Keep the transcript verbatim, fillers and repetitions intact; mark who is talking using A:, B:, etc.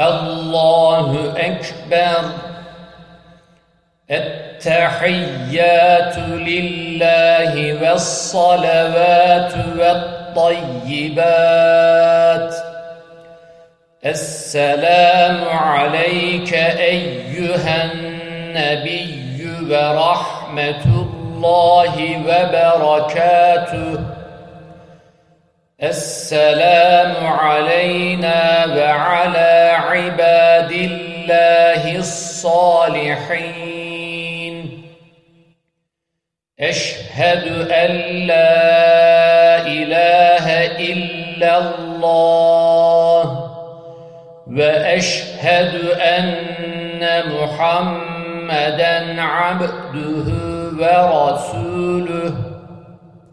A: الله أكبر. التحيات لله والصلوات والطيبات. السلام عليك أيها النبي ورحمة الله وبركاته. السلام علينا وعلى عباد الله الصالحين. أشهد أن لا إله إلا الله وأشهد أن محمدًا عبده ورسوله.